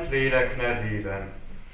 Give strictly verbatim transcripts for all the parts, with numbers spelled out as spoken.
Szentlélek nevében.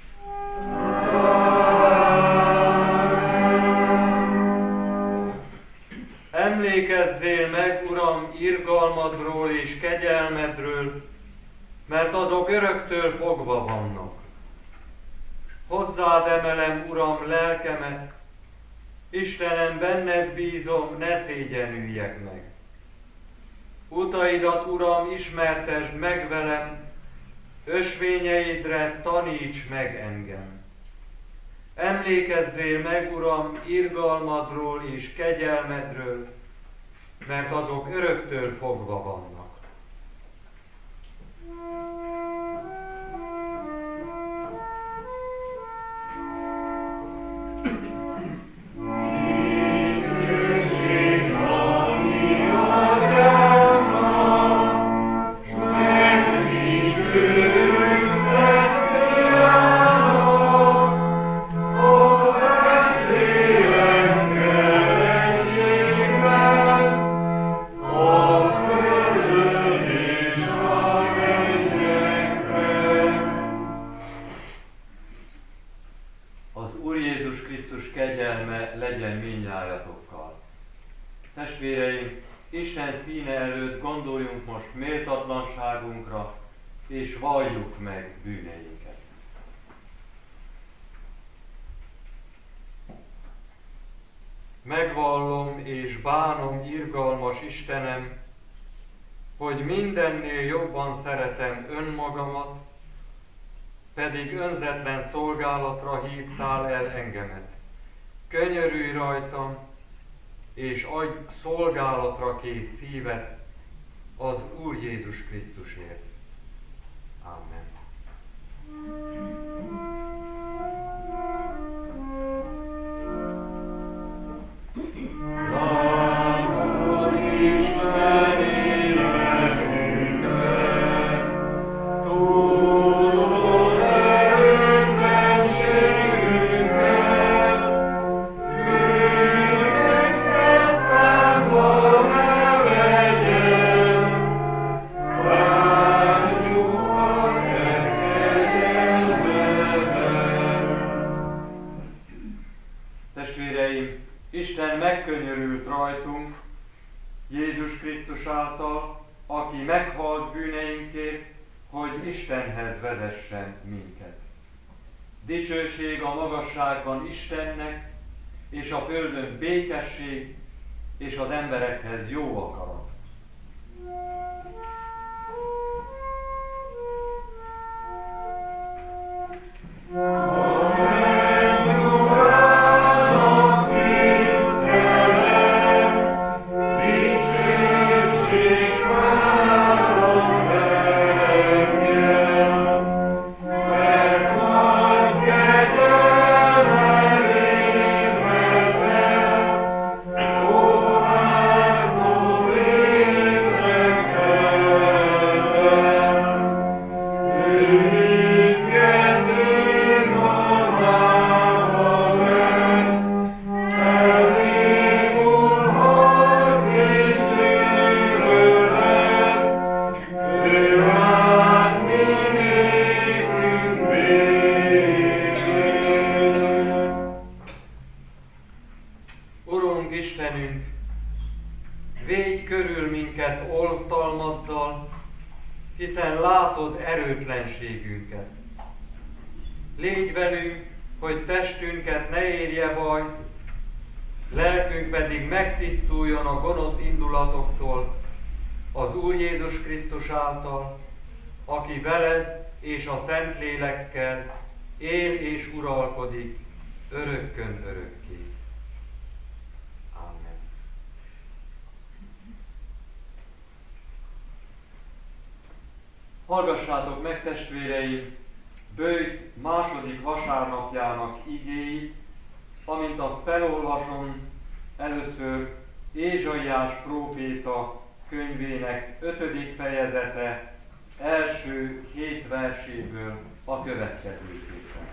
Emlékezzél meg, Uram, irgalmadról és kegyelmedről, mert azok öröktől fogva vannak. Hozzád emelem, Uram, lelkemet, Istenem, benned bízom, ne szégyenüljek meg. Utaidat, Uram, ismertesd meg velem, ösvényeidre taníts meg engem. Emlékezzél meg, Uram, irgalmadról és kegyelmedről, mert azok öröktől fogva vannak. Testvéreim, Isten színe előtt gondoljunk most méltatlanságunkra, és valljuk meg bűneinket. Megvallom és bánom, irgalmas Istenem, hogy mindennél jobban szeretem önmagamat, pedig önzetlen szolgálatra hívtál el engemet. Könyörülj rajtam, és adj szolgálatra kész szívet az Úr Jézus Krisztusért. Amen. Isten megkönyörült rajtunk, Jézus Krisztus által, aki meghalt bűneinkért, hogy Istenhez vezessen minket. Dicsőség a magasságban Istennek, és a földön békesség, és az emberekhez jó akarat. Istenünk, védj körül minket oltalmaddal, hiszen látod erőtlenségünket. Légy velünk, hogy testünket ne érje baj, lelkünk pedig megtisztuljon a gonosz indulatoktól az Úr Jézus Krisztus által, aki veled és a Szentlélekkel él és uralkodik örökkön örökké. Amen. Hallgassátok meg, testvéreim, Böjt második vasárnapjának igéit, amint azt felolvasom először Ézsaiás próféta könyvének ötödik fejezete első hét verséből a következőképpen.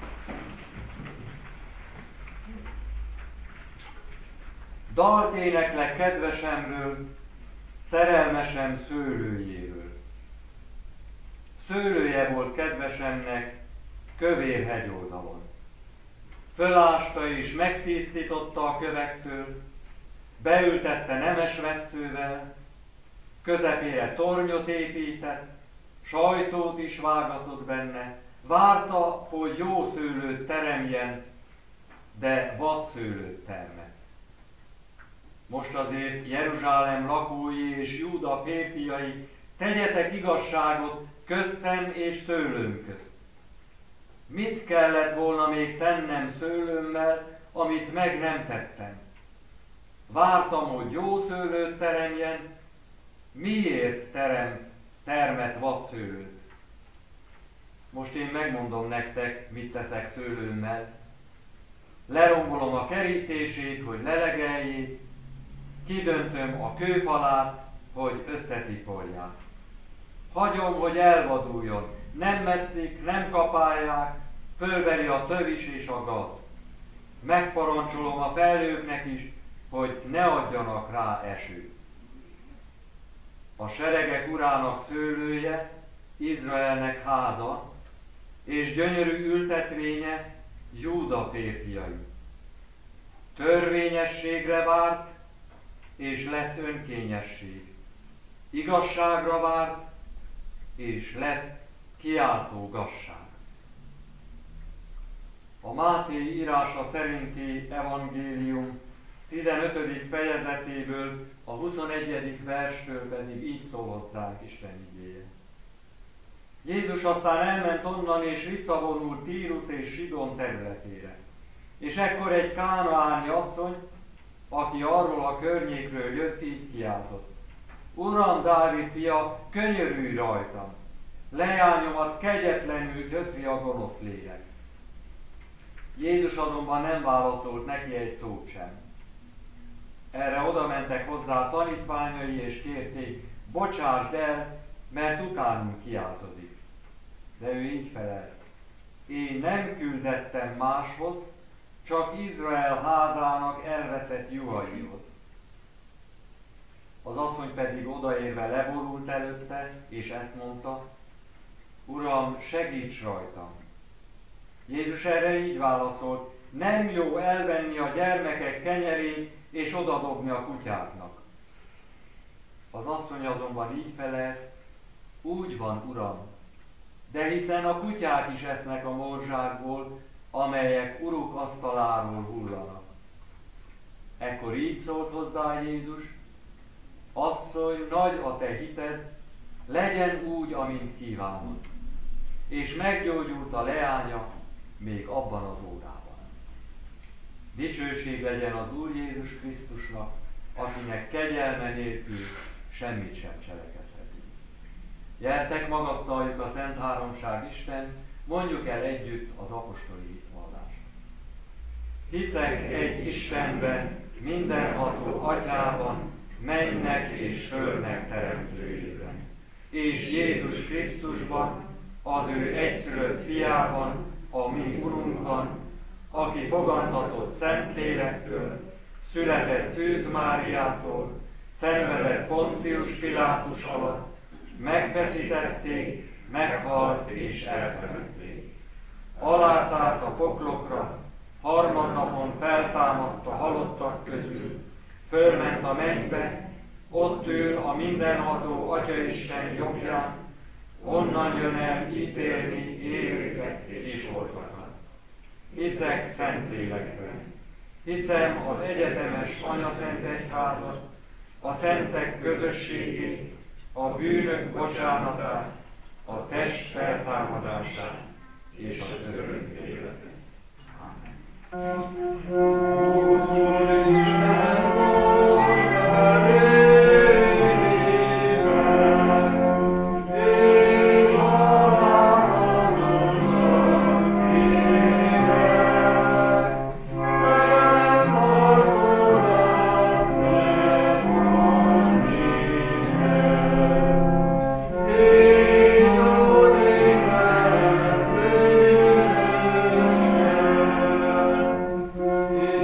Dalt éneklek kedvesemről, szerelmesem szőlőjéről. szőlője volt kedvesemnek kövér hegyoldalon. Fölásta és megtisztította a kövektől, beültette nemes vesszővel, közepére tornyot épített, sajtót is vágatott benne, várta, hogy jó szőlőt teremjen, de vadszőlőt termett. Most azért Jeruzsálem lakói és Júda férfiai, tegyetek igazságot köztem és szőlőm közt. Mit kellett volna még tennem szőlőmmel, amit meg nem tettem? Vártam, hogy jó szőlőt teremjen, miért terem, termet vadszőlőt? Most én megmondom nektek, mit teszek szőlőmmel. Lerombolom a kerítését, hogy lelegeljék, kidöntöm a kőfalát, hogy összetipolják. Hagyom, hogy elvaduljon, nem metszik, nem kapálják, fölveri a tövis és a gaz. Megparancsolom a felhőknek is, hogy ne adjanak rá esőt. A seregek urának szőlője, Izraelnek háza, és gyönyörű ültetvénye Júda férfiai. Törvényességre várt, és lett önkényesség. Igazságra várt, és lett kiáltó gazság. A Máté írása szerinti evangélium tizenötödik fejezetéből, a huszonegyedik verstől pedig így szól hozzánk Isten igéje. Jézus aztán elment onnan, és visszavonult Tírus és Sidon területére. És ekkor egy kánaáni asszony, aki arról a környékről jött, így kiáltott: Uram, Dávid fia, könyörülj rajtam! Leányomat kegyetlenül gyötri a gonosz lélek. Jézus azonban nem válaszolt neki egy szót sem. Erre oda mentek hozzá a tanítványai, és kérték: bocsásd el, mert utánunk kiáltozik. De ő így felelt: én nem küldettem máshoz, csak Izrael házának elveszett juhaihoz. Az asszony pedig odaérve leborult előtte, és ezt mondta: Uram, segíts rajtam! Jézus erre így válaszolt: nem jó elvenni a gyermekek kenyerét, és odadobni a kutyáknak. Az asszony azonban így felelt: úgy van, Uram, de hiszen a kutyák is esznek a morzsákból, amelyek uruk asztaláról hullanak. Ekkor így szólt hozzá Jézus: asszony, nagy a te hited, legyen úgy, amint kívánod. És meggyógyult a leánya még abban az órában. Dicsőség legyen az Úr Jézus Krisztusnak, akinek kegyelme nélkül semmit sem cselekedhetünk. Gyertek, magasztaljuk a Szent Háromság Isten, mondjuk el együtt az apostoli hitvallást. Hiszek egy Istenben, mindenható Atyában, mennynek és földnek teremtőjében, és Jézus Krisztusban, az ő egyszülött fiában, a mi Urunkban, aki fogantatott Szentlélektől, született Szűz Máriától, szenvedett Poncius Pilátus alatt, megfeszítették, meghalt és eltemették. Alászállt a poklokra, harmadnapon feltámadt a halottak közül, fölment a mennybe, ott ül a mindenható Atyaisten jobbján, onnan jön el ítélni élőket és holtakat. Hiszek Szentlélekben, hiszem az egyetemes Anyaszent Egyházat, a szentek közösségét, a bűnök bocsánatát, a test feltámadását és az örök életet. Yeah.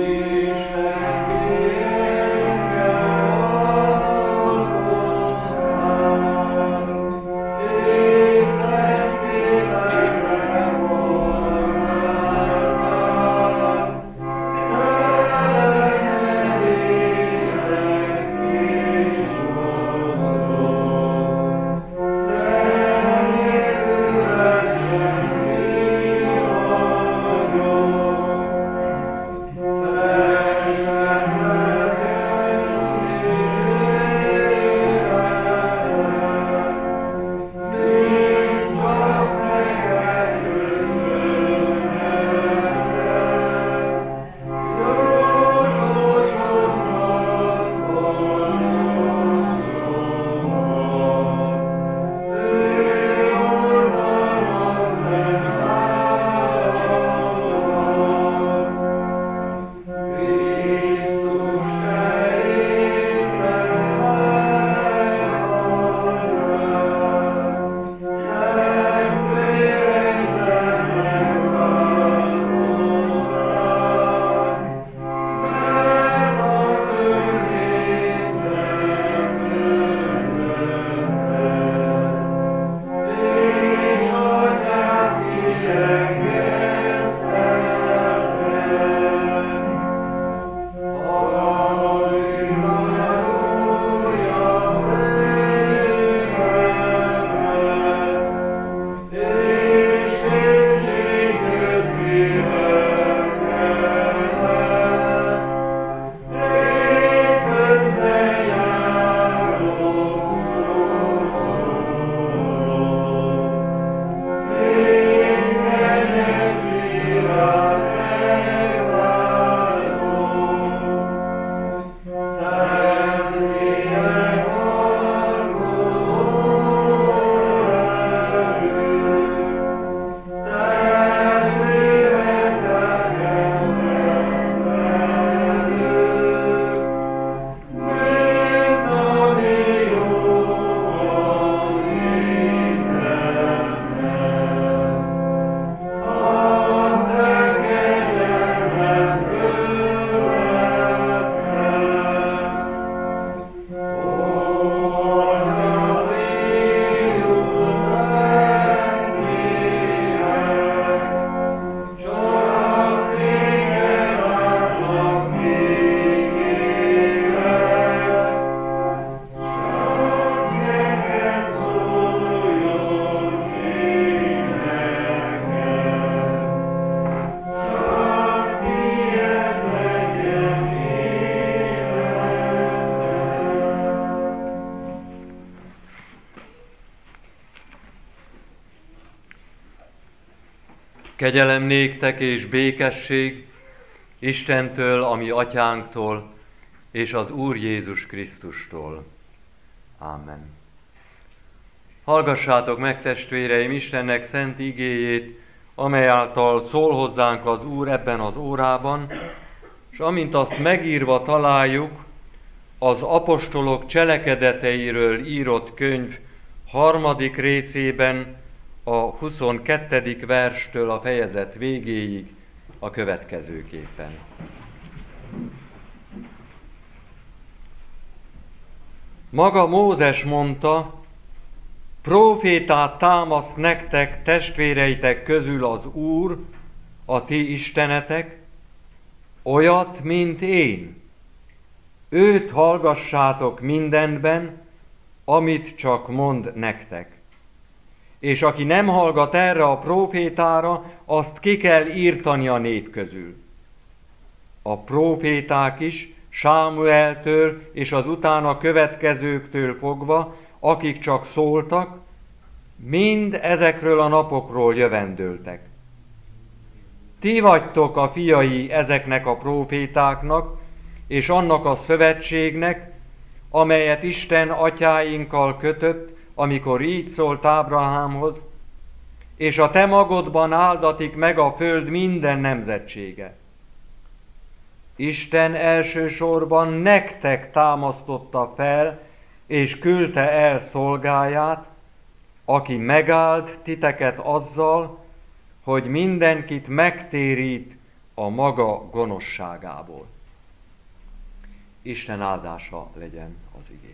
Kegyelem néktek és békesség Istentől, a mi atyánktól, és az Úr Jézus Krisztustól. Ámen. Hallgassátok meg, testvéreim, Istennek szent igéjét, amely által szól hozzánk az Úr ebben az órában, és amint azt megírva találjuk, az apostolok cselekedeteiről írott könyv harmadik részében, a huszonkettedik verstől a fejezet végéig a következőképpen. Maga Mózes mondta, prófétát támaszt nektek testvéreitek közül az Úr, a ti istenetek, olyat, mint én. Őt hallgassátok mindenben, amit csak mond nektek. És aki nem hallgat erre a prófétára, azt ki kell írtani a nép közül. A próféták is Sámueltől és az utána következőktől fogva, akik csak szóltak, mind ezekről a napokról jövendőltek. Ti vagytok a fiai ezeknek a prófétáknak, és annak a szövetségnek, amelyet Isten atyáinkkal kötött, amikor így szólt Ábrahámhoz, és a te magodban áldatik meg a föld minden nemzetsége. Isten elsősorban nektek támasztotta fel, és küldte el szolgáját, aki megáld titeket azzal, hogy mindenkit megtérít a maga gonoszságából. Isten áldása legyen az igén.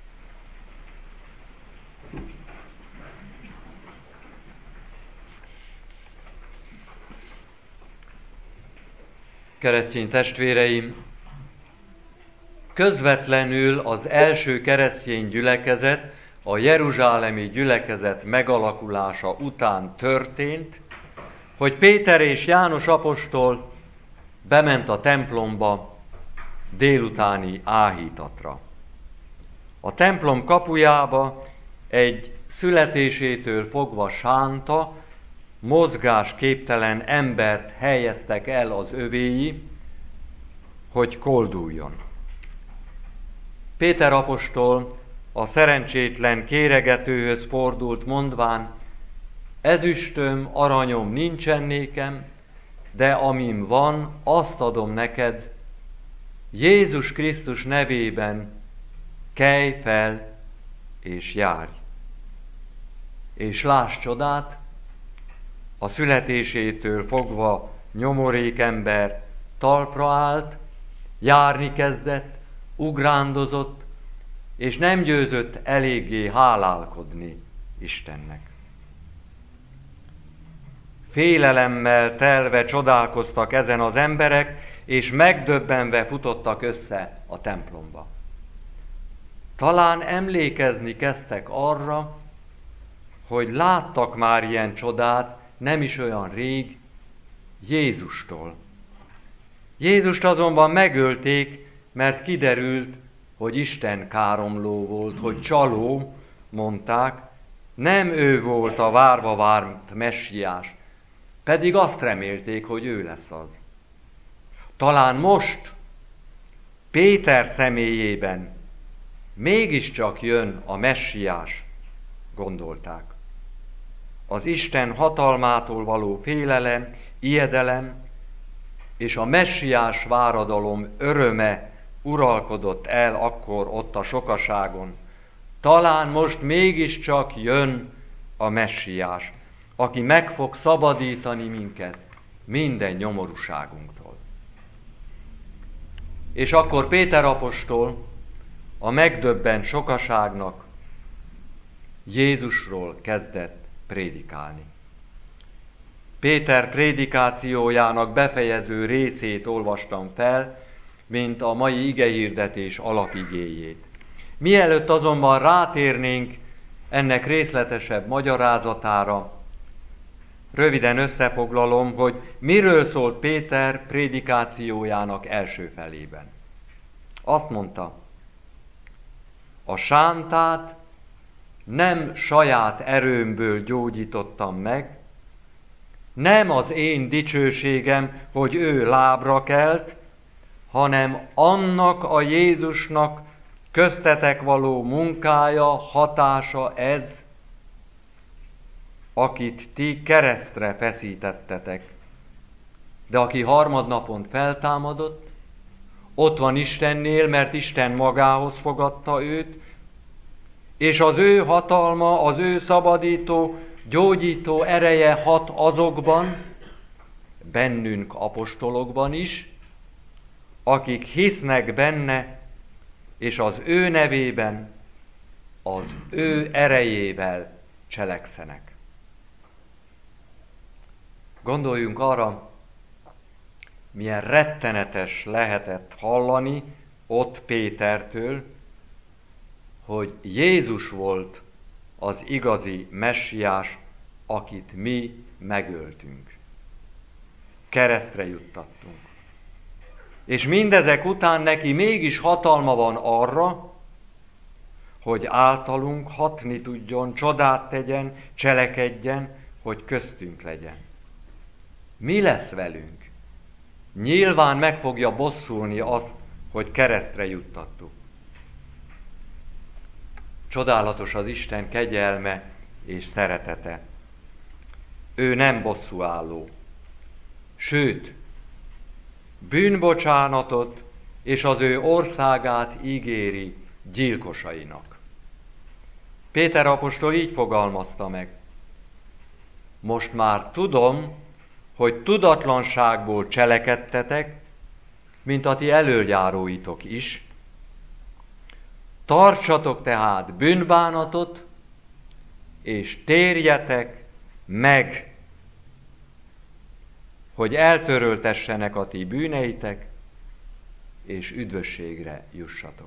Keresztény testvéreim, közvetlenül az első keresztény gyülekezet, a jeruzsálemi gyülekezet megalakulása után történt, hogy Péter és János apostol bement a templomba délutáni áhítatra. A templom kapujába egy születésétől fogva sánta, mozgásképtelen embert helyeztek el az övéi, hogy kolduljon. Péter apostol a szerencsétlen kéregetőhöz fordult, mondván, ezüstöm, aranyom nincsen nékem, de amim van, azt adom neked, Jézus Krisztus nevében kelj fel és járj. És láss csodát, a születésétől fogva nyomorék ember talpra állt, járni kezdett, ugrándozott, és nem győzött eléggé hálálkodni Istennek. Félelemmel telve csodálkoztak ezen az emberek, és megdöbbenve futottak össze a templomba. Talán emlékezni kezdtek arra, hogy láttak már ilyen csodát, nem is olyan rég, Jézustól. Jézust azonban megölték, mert kiderült, hogy Isten káromló volt, hogy csaló, mondták, nem ő volt a várva várt messiás, pedig azt remélték, hogy ő lesz az. Talán most, Péter személyében mégiscsak jön a messiás, gondolták. Az Isten hatalmától való félelem, ijedelem és a messiás váradalom öröme uralkodott el akkor ott a sokaságon. Talán most mégiscsak jön a messiás, aki meg fog szabadítani minket minden nyomorúságunktól. És akkor Péter apostol a megdöbbent sokaságnak Jézusról kezdett prédikálni. Péter prédikációjának befejező részét olvastam fel, mint a mai igehirdetés alapigéjét. Mielőtt azonban rátérnénk ennek részletesebb magyarázatára, röviden összefoglalom, hogy miről szólt Péter prédikációjának első felében. Azt mondta, a sántát nem saját erőmből gyógyítottam meg, Nem az én dicsőségem, hogy ő lábra kelt, hanem annak a Jézusnak köztetek való munkája, hatása ez, akit ti keresztre feszítettetek. De aki harmadnapon feltámadott, ott van Istennél, mert Isten magához fogadta őt, és az ő hatalma, az ő szabadító, gyógyító ereje hat azokban, bennünk apostolokban is, akik hisznek benne, és az ő nevében, az ő erejével cselekszenek. Gondoljunk arra, milyen rettenetes lehetett hallani ott Pétertől, hogy Jézus volt az igazi messiás, akit mi megöltünk. Keresztre juttattunk. És mindezek után neki mégis hatalma van arra, hogy általunk hatni tudjon, csodát tegyen, cselekedjen, hogy köztünk legyen. Mi lesz velünk? Nyilván meg fogja bosszulni azt, hogy keresztre juttattuk. Csodálatos az Isten kegyelme és szeretete. Ő nem bosszúálló. Sőt, bűnbocsánatot és az ő országát ígéri gyilkosainak. Péter apostol így fogalmazta meg. Most már tudom, hogy tudatlanságból cselekedtetek, mint a ti elöljáróitok is. Tartsatok tehát bűnbánatot, és térjetek meg, hogy eltöröltessenek a ti bűneitek, és üdvösségre jussatok.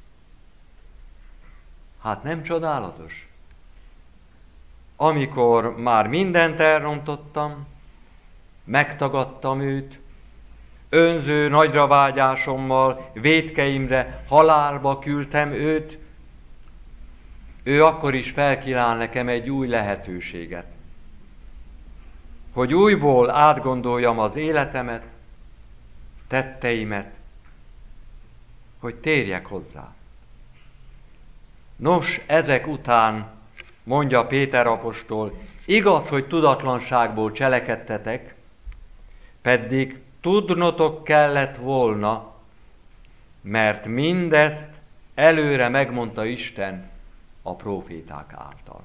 Hát nem csodálatos? Amikor már mindent elrontottam, megtagadtam őt, önző nagyra vágyásommal, vétkeimre, halálba küldtem őt, ő akkor is felkínál nekem egy új lehetőséget, hogy újból átgondoljam az életemet, tetteimet, hogy térjek hozzá. Nos, ezek után, mondja Péter apostol, igaz, hogy tudatlanságból cselekedtetek, pedig tudnotok kellett volna, mert mindezt előre megmondta Isten a próféták által.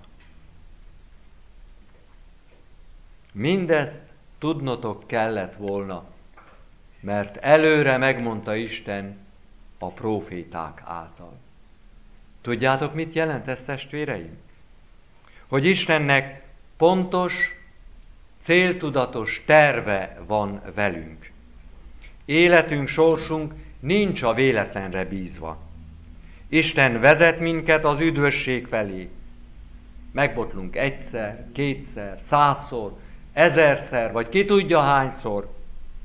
Mindezt tudnotok kellett volna, mert előre megmondta Isten a próféták által. Tudjátok, mit jelent ez, testvéreim? Hogy Istennek pontos, céltudatos terve van velünk. Életünk, sorsunk nincs a véletlenre bízva. Isten vezet minket az üdvösség felé. Megbotlunk egyszer, kétszer, százszor, ezerszer, vagy ki tudja hányszor.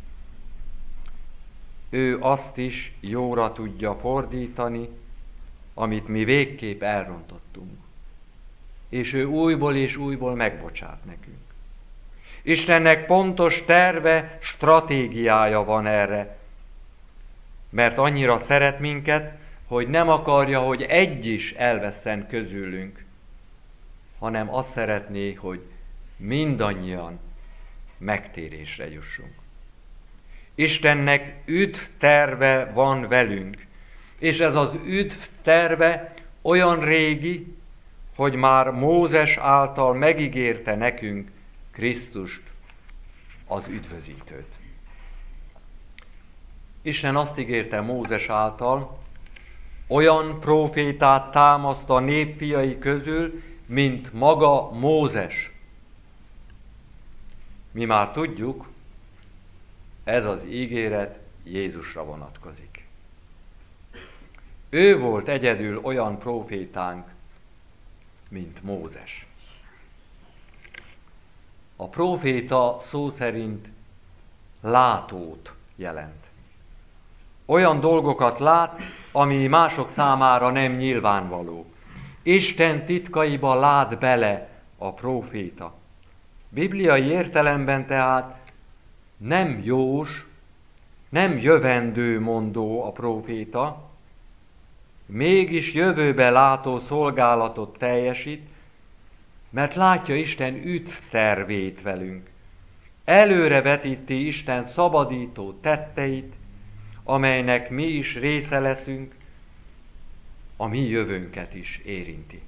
Ő azt is jóra tudja fordítani, amit mi végképp elrontottunk. És ő újból és újból megbocsát nekünk. Istennek pontos terve, stratégiája van erre, mert annyira szeret minket, hogy nem akarja, hogy egy is elvesszen közülünk, hanem azt szeretné, hogy mindannyian megtérésre jussunk. Istennek üdv terve van velünk, és ez az üdv terve olyan régi, hogy már Mózes által megígérte nekünk Krisztust, az üdvözítőt. Isten azt ígérte Mózes által, olyan prófétát támaszt a népfiai közül, mint maga Mózes. Mi már tudjuk, ez az ígéret Jézusra vonatkozik. Ő volt egyedül olyan prófétánk, mint Mózes. A próféta szó szerint látót jelent. Olyan dolgokat lát, ami mások számára nem nyilvánvaló. Isten titkaiba lát bele a próféta. Bibliai értelemben tehát nem jós, nem jövendőmondó a próféta, mégis jövőbe látó szolgálatot teljesít, mert látja Isten üdvtervét velünk. Előre vetíti Isten szabadító tetteit, amelynek mi is része leszünk, a mi jövőnket is érinti.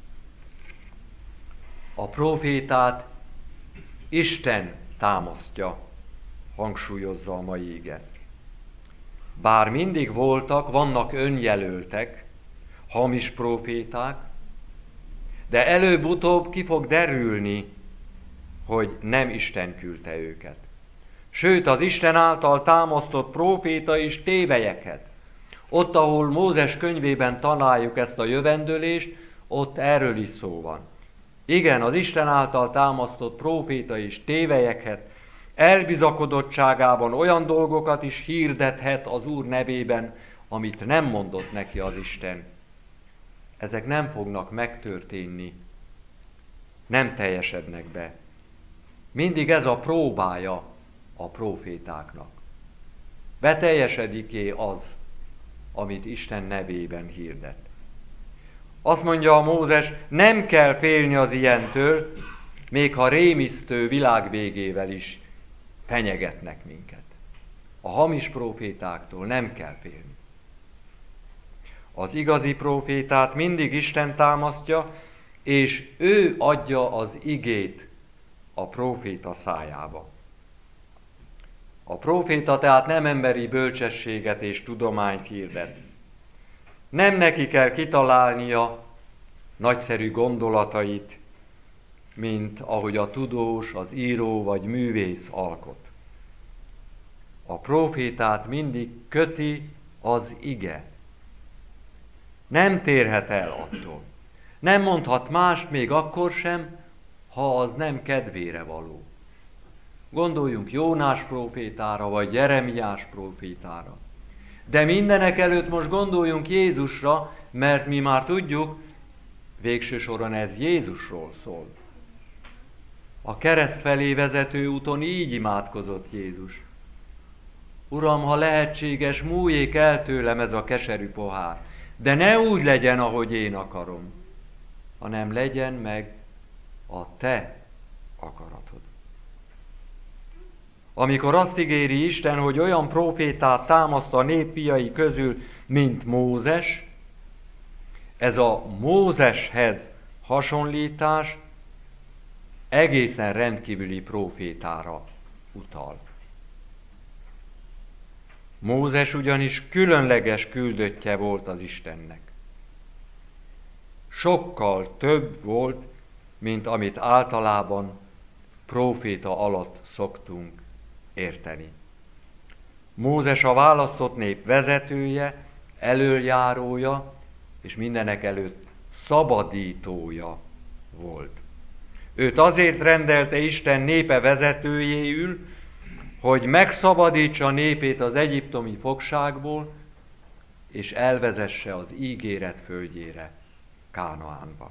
A prófétát Isten támasztja, hangsúlyozza a mai ige. Bár mindig voltak, vannak önjelöltek, hamis próféták, de előbb-utóbb ki fog derülni, hogy nem Isten küldte őket. Sőt, az Isten által támasztott próféta is tévelyeket. Ott, ahol Mózes könyvében találjuk ezt a jövendőlést, ott erről is szó van. Igen, az Isten által támasztott próféta is tévelyeket, elbizakodottságában olyan dolgokat is hirdethet az Úr nevében, amit nem mondott neki az Isten. Ezek nem fognak megtörténni, nem teljesednek be. Mindig ez a próbája a prófétáknak. Beteljesedik-e az, amit Isten nevében hirdet? Azt mondja a Mózes, nem kell félni az ilyentől, még ha rémisztő világvégével is fenyegetnek minket. A hamis prófétáktól nem kell félni. Az igazi prófétát mindig Isten támasztja, és ő adja az igét a próféta szájába. A próféta tehát nem emberi bölcsességet és tudományt hirdet. Nem neki kell kitalálnia nagyszerű gondolatait, mint ahogy a tudós, az író vagy művész alkot. A prófétát mindig köti az ige. Nem térhet el attól. Nem mondhat mást még akkor sem, ha az nem kedvére való. Gondoljunk Jónás prófétára, vagy Jeremiás prófétára. De mindenek előtt most gondoljunk Jézusra, mert mi már tudjuk, végső soron ez Jézusról szól. A kereszt felé vezető úton így imádkozott Jézus. Uram, ha lehetséges, múljék el tőlem ez a keserű pohár, de ne úgy legyen, ahogy én akarom, hanem legyen meg a te akaratod. Amikor azt ígéri Isten, hogy olyan prófétát támaszt a nép fiai közül, mint Mózes, ez a Mózeshez hasonlítás egészen rendkívüli prófétára utal. Mózes ugyanis különleges küldöttje volt az Istennek. Sokkal több volt, mint amit általában próféta alatt szoktunk érteni. Mózes a választott nép vezetője, elöljárója, és mindenek előtt szabadítója volt. Őt azért rendelte Isten népe vezetőjéül, hogy megszabadítsa népét az egyiptomi fogságból, és elvezesse az ígéret földjére, Kánaánba.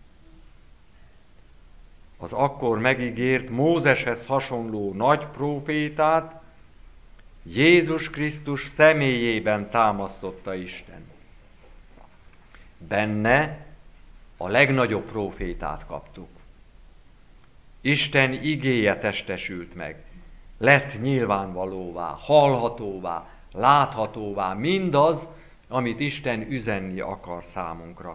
Az akkor megígért Mózeshez hasonló nagy prófétát Jézus Krisztus személyében támasztotta Isten. Benne a legnagyobb prófétát kaptuk. Isten igéje testesült meg, lett nyilvánvalóvá, hallhatóvá, láthatóvá mindaz, amit Isten üzenni akar számunkra.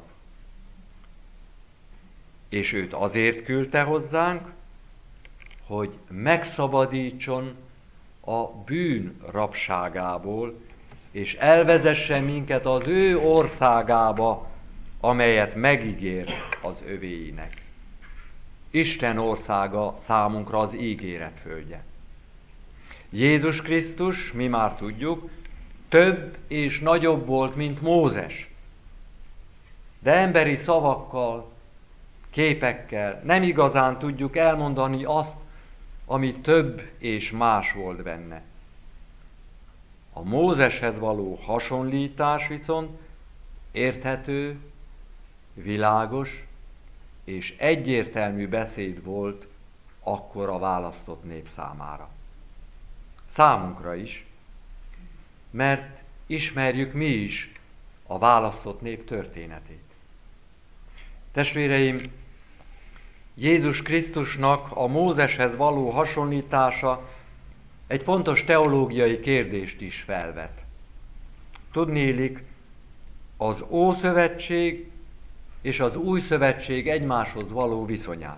És őt azért küldte hozzánk, hogy megszabadítson a bűn rabságából, és elvezesse minket az ő országába, amelyet megígért az övéinek. Isten országa számunkra az ígéret földje. Jézus Krisztus, mi már tudjuk, több és nagyobb volt, mint Mózes. De emberi szavakkal, képekkel nem igazán tudjuk elmondani azt, ami több és más volt benne. A Mózeshez való hasonlítás viszont érthető, világos és egyértelmű beszéd volt akkor a választott nép számára. Számunkra is, mert ismerjük mi is a választott nép történetét. Testvéreim, Jézus Krisztusnak a Mózeshez való hasonlítása egy fontos teológiai kérdést is felvet. Tudniillik, az Ószövetség és az Új Szövetség egymáshoz való viszonyát.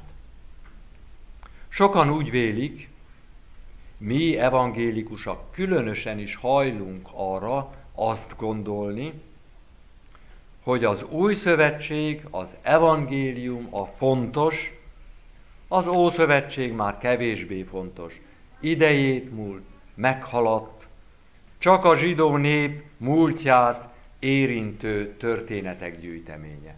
Sokan úgy vélik, mi evangélikusak különösen is hajlunk arra azt gondolni, hogy az Új Szövetség, az evangélium a fontos, az Ószövetség már kevésbé fontos. Idejét múlt, meghaladt, csak a zsidó nép múltját érintő történetek gyűjteménye.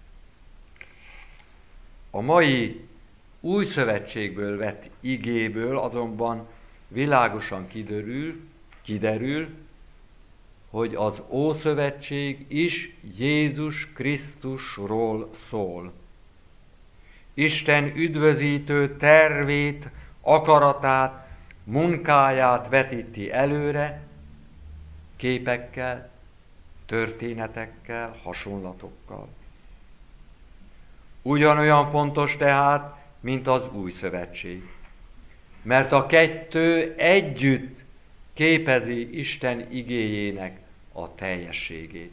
A mai Új Szövetségből vett igéből azonban világosan kiderül, kiderül, hogy az Ószövetség is Jézus Krisztusról szól. Isten üdvözítő tervét, akaratát, munkáját vetíti előre, képekkel, történetekkel, hasonlatokkal. Ugyanolyan fontos tehát, mint az Új Szövetség, mert a kettő együtt képezi Isten igéjének a teljességét.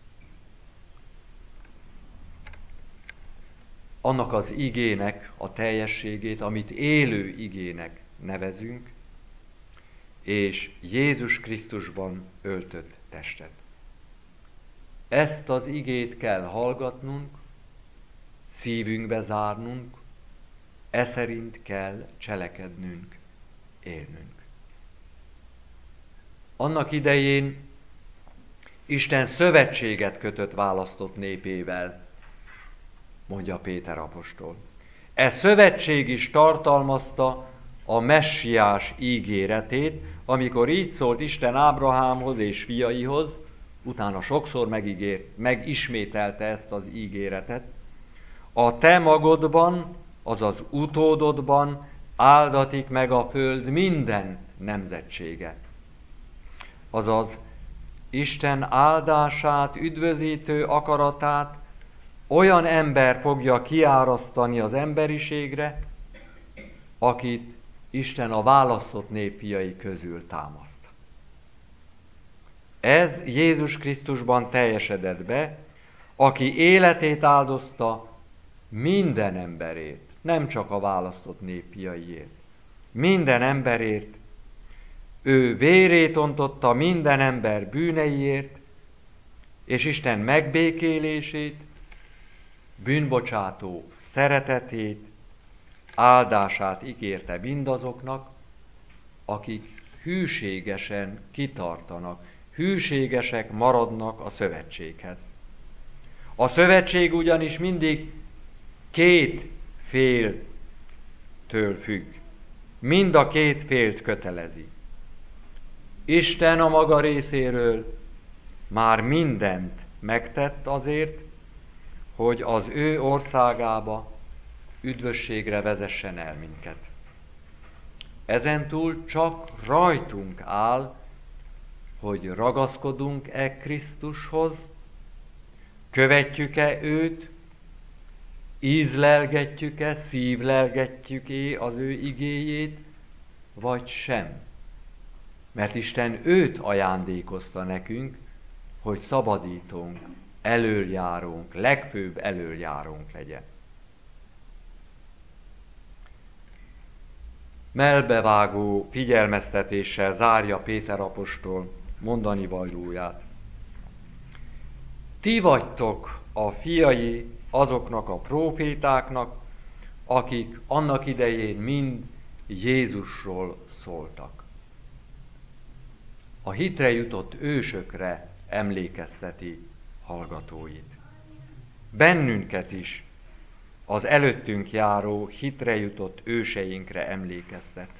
Annak az igének a teljességét, amit élő igének nevezünk, és Jézus Krisztusban öltött testet. Ezt az igét kell hallgatnunk, szívünkbe zárnunk, e szerint kell cselekednünk, élnünk. Annak idején Isten szövetséget kötött választott népével, mondja Péter apostol. E szövetség is tartalmazta a messiás ígéretét, amikor így szólt Isten Ábrahámhoz és fiaihoz, utána sokszor megígért, megismételte ezt az ígéretet. A te magodban, azaz utódodban áldatik meg a föld minden nemzetsége. Azaz Isten áldását, üdvözítő akaratát olyan ember fogja kiárasztani az emberiségre, akit Isten a választott nép fiai közül támaszt. Ez Jézus Krisztusban teljesedett be, aki életét áldozta minden emberért, nem csak a választott nép fiaiért. Minden emberért, ő vérét ontotta minden ember bűneiért, és Isten megbékélését, bűnbocsátó szeretetét, áldását ígérte mindazoknak, akik hűségesen kitartanak, hűségesek maradnak a szövetséghez. A szövetség ugyanis mindig két féltől függ. Mind a két félt kötelezi. Isten a maga részéről már mindent megtett azért, hogy az ő országába üdvösségre vezessen el minket. Ezentúl csak rajtunk áll, hogy ragaszkodunk-e Krisztushoz, követjük-e őt, ízlelgetjük-e, szívlelgetjük-e az ő igéjét, vagy sem. Mert Isten őt ajándékozta nekünk, hogy szabadítónk, elöljárónk, legfőbb elöljárónk legyen. Mellbevágó figyelmeztetéssel zárja Péter apostol mondani valóját. Ti vagytok a fiai azoknak a prófétáknak, akik annak idején mind Jézusról szóltak. A hitre jutott ősökre emlékezteti hallgatóit. Bennünket is az előttünk járó hitre jutott őseinkre emlékeztet.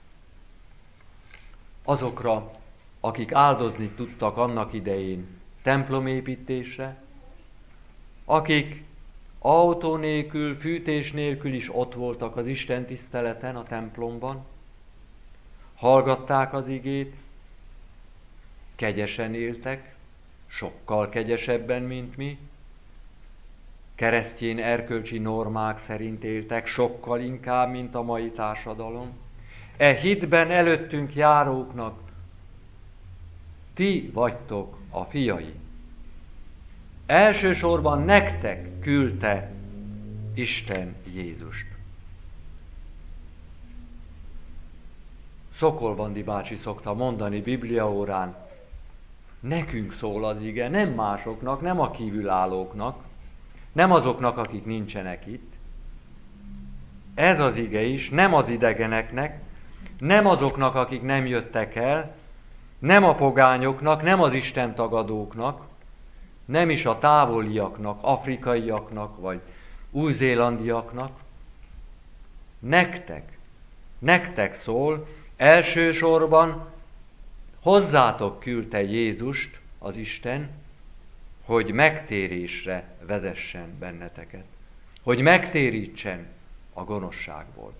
Azokra, akik áldozni tudtak annak idején templomépítésre, akik autó nélkül, fűtés nélkül is ott voltak az Isten tiszteleten, a templomban, hallgatták az igét, kegyesen éltek, sokkal kegyesebben, mint mi, keresztény erkölcsi normák szerint éltek, sokkal inkább, mint a mai társadalom. E hitben előttünk járóknak ti vagytok a fiai. Elsősorban nektek küldte Isten Jézust. Szokolbandi bácsi szokta mondani bibliaórán, nekünk szól az ige, nem másoknak, nem a kívülállóknak, nem azoknak, akik nincsenek itt. Ez az ige is nem az idegeneknek, nem azoknak, akik nem jöttek el, nem a pogányoknak, nem az Isten tagadóknak, nem is a távoliaknak, afrikaiaknak, vagy új-zélandiaknak. Nektek, nektek szól, elsősorban hozzátok küldte Jézust, az Isten, hogy megtérésre vezessen benneteket, hogy megtérítsen a gonoszságból.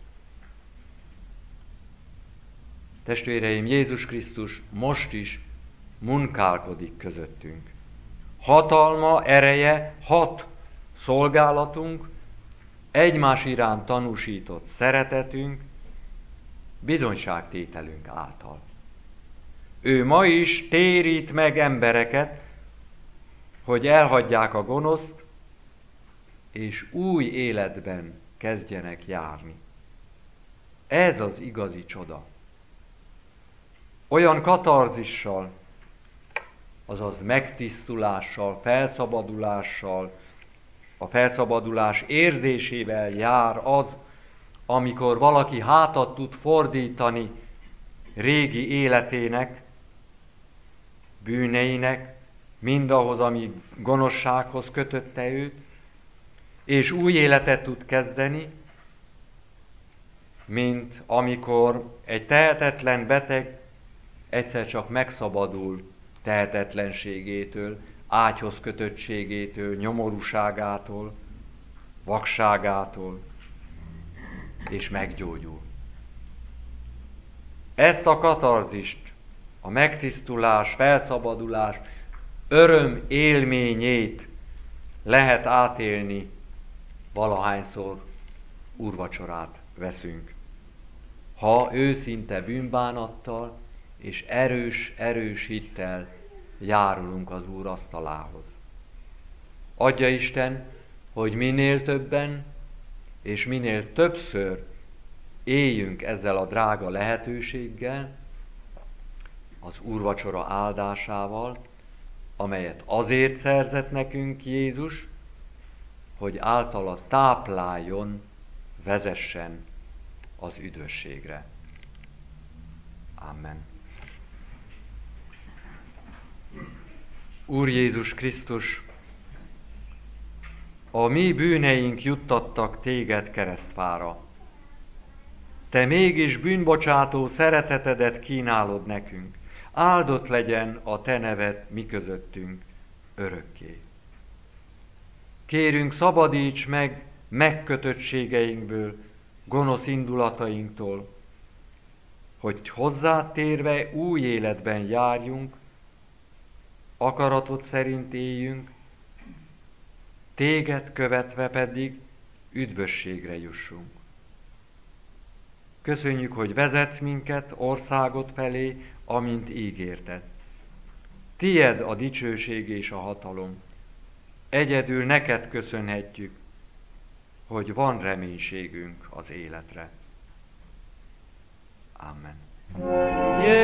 Testvéreim, Jézus Krisztus most is munkálkodik közöttünk. Hatalma, ereje, hat szolgálatunk, egymás iránt tanúsított szeretetünk, bizonyságtételünk által. Ő ma is térít meg embereket, hogy elhagyják a gonoszt, és új életben kezdjenek járni. Ez az igazi csoda. Olyan katarzissal, azaz megtisztulással, felszabadulással, a felszabadulás érzésével jár az, amikor valaki hátat tud fordítani régi életének, bűneinek, mindahhoz, ami gonoszsághoz kötötte őt, és új életet tud kezdeni, mint amikor egy tehetetlen beteg egyszer csak megszabadul tehetetlenségétől, ágyhoz kötöttségétől, nyomorúságától, vakságától, és meggyógyul. Ezt a katarzist, a megtisztulás, felszabadulás, öröm élményét lehet átélni, valahányszor úrvacsorát veszünk. Ha őszinte bűnbánattal és erős, erős hittel járulunk az Úr asztalához. Adja Isten, hogy minél többen és minél többször éljünk ezzel a drága lehetőséggel, az úrvacsora áldásával, amelyet azért szerzett nekünk Jézus, hogy általa tápláljon, vezessen az üdvösségre. Amen. Úr Jézus Krisztus, a mi bűneink juttattak téged keresztfára. Te mégis bűnbocsátó szeretetedet kínálod nekünk. Áldott legyen a te neved mi közöttünk örökké. Kérünk, szabadíts meg megkötöttségeinkből, gonosz indulatainktól, hogy hozzátérve új életben járjunk, akaratod szerint éljünk, téged követve pedig üdvösségre jussunk. Köszönjük, hogy vezetsz minket országod felé, amint ígérted. Tied a dicsőség és a hatalom. Egyedül neked köszönhetjük, hogy van reménységünk az életre. Amen.